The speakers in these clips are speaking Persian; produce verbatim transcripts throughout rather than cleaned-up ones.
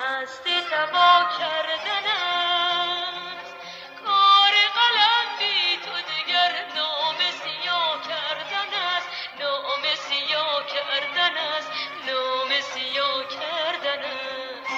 هستی تبا کردن است، کار قلم بی تو دیگر نام سیاه کردن است، نام سیاه کردن است، نام سیاه کردن است.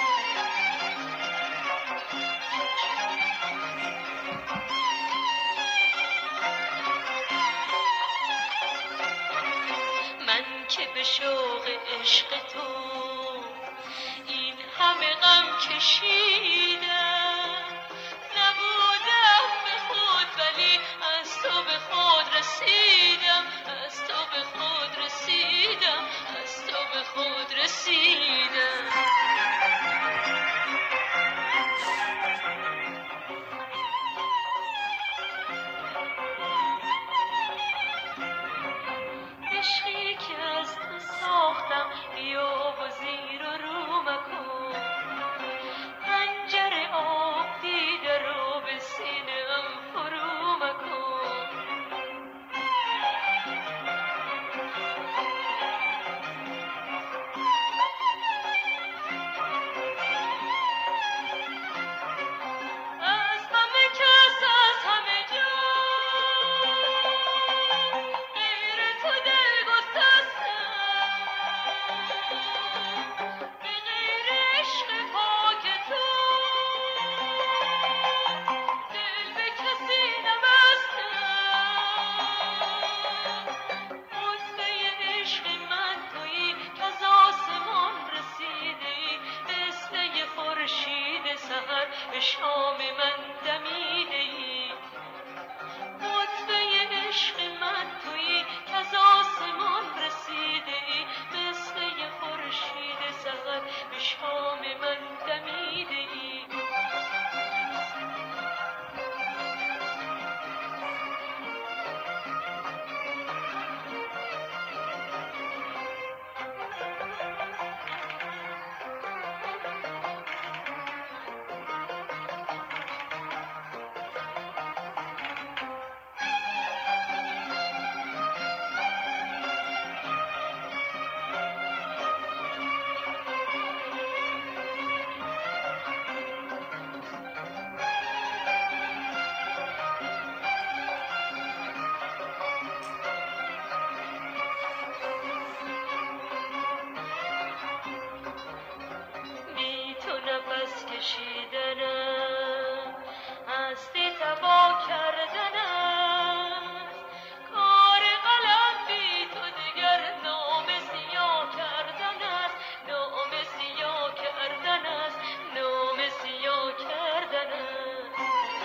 من که به شوق عشق تو این همه غم کشیدم، نبودم به خود ولی از تو به خود رسیدم، از تو به خود رسیدم، از تو به خود رسیدم. عشقی که از تو ساختم بیا و زیر و رو مکن، پنجره آب دیده رو به سینه‌ام فرو مکن. از همه کس از همه جا غیر تو دل گسستم، به غیر عشق پاک تو دل به کسی نبستم. غصه عشق من تویی که از آسمان رسیدی، مثل یه خورشید سحر به شام من دمیدی. قطبه عشق من تویی که از آسمان رسیدی، مثل یه خورشید سحر به شام من دمیدی. بی تو نفس کشیدنم، هستی تبا کردنم، کار قلم بی تو دیگر نام سیاه کردن است، نام سیاه کردن است، نام سیاه کردن است.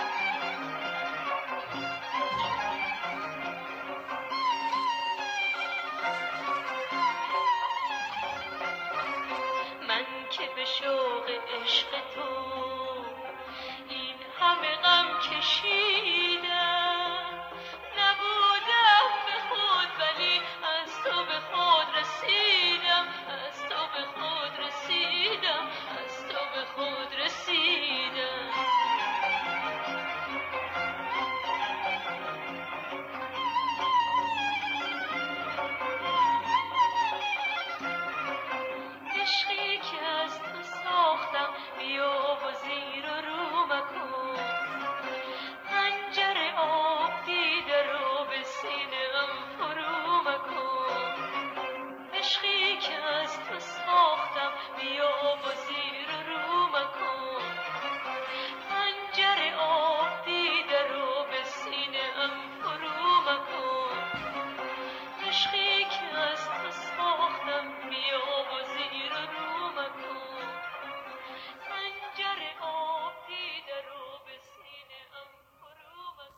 من که به شوق عشق تو این همه غم کشیدم،